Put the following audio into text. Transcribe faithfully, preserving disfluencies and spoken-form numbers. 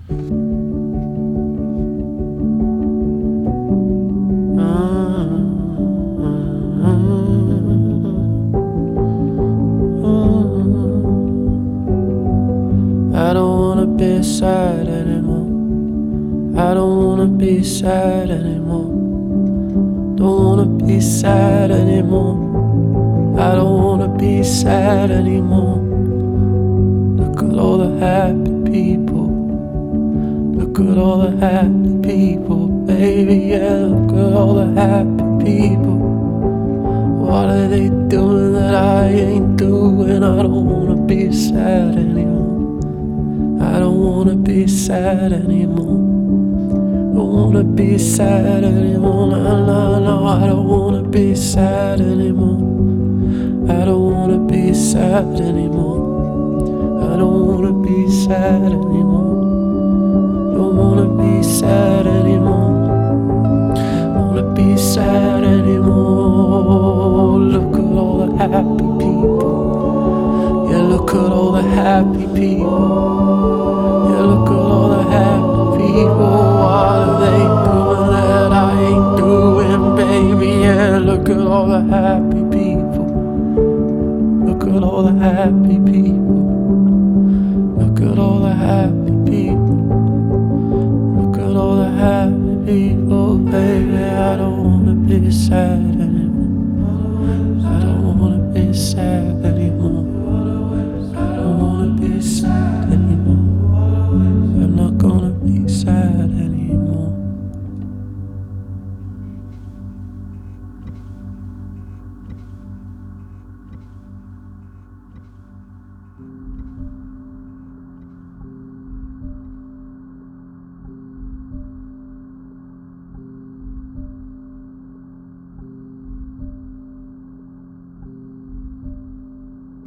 I don't wanna be sad anymore. I don't wanna be sad anymore. Don't wanna be sad anymore. I don't wanna be sad anymore. Look at all the happy people. Look at all the happy people, baby, yeah. Look at all the happy people. What are they doing that I ain't doing? I don't wanna be sad anymore. I don't wanna be sad anymore. Don't wanna be sad anymore. No, no, no, I don't wanna be sad anymore. I don't wanna be sad anymore. I don't wanna be sad anymore. Don't wanna be sad anymore. Wanna be sad anymore. Look at all the happy people. Yeah, look at all the happy people.